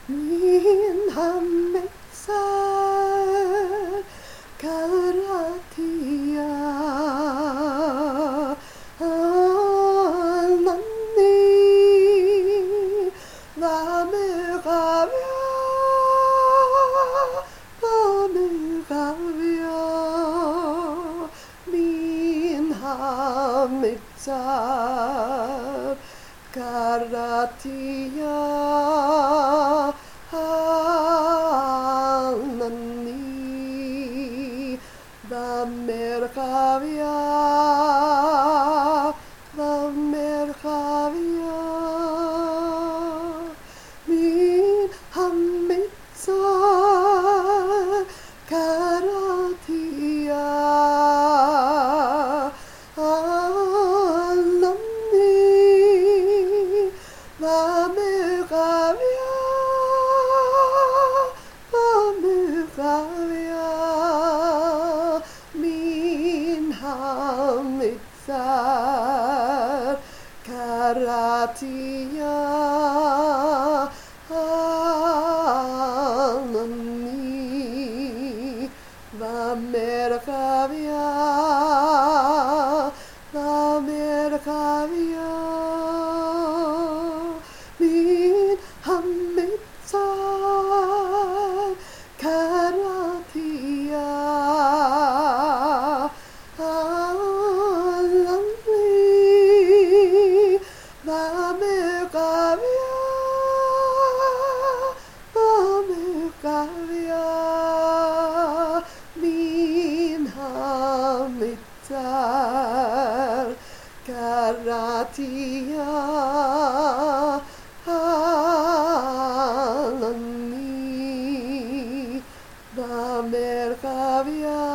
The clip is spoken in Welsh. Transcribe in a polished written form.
민 한백살 가라티야 난니 남을 가며 남을 가며 민 한백살 가라티야 하나님 Mercavia min hammitsa karatia Alani Mercavia min hamitsar karatia Anani Mercavia min hamitsar karatia Alani Mercavia min hamitsar karatia Alani Mercavia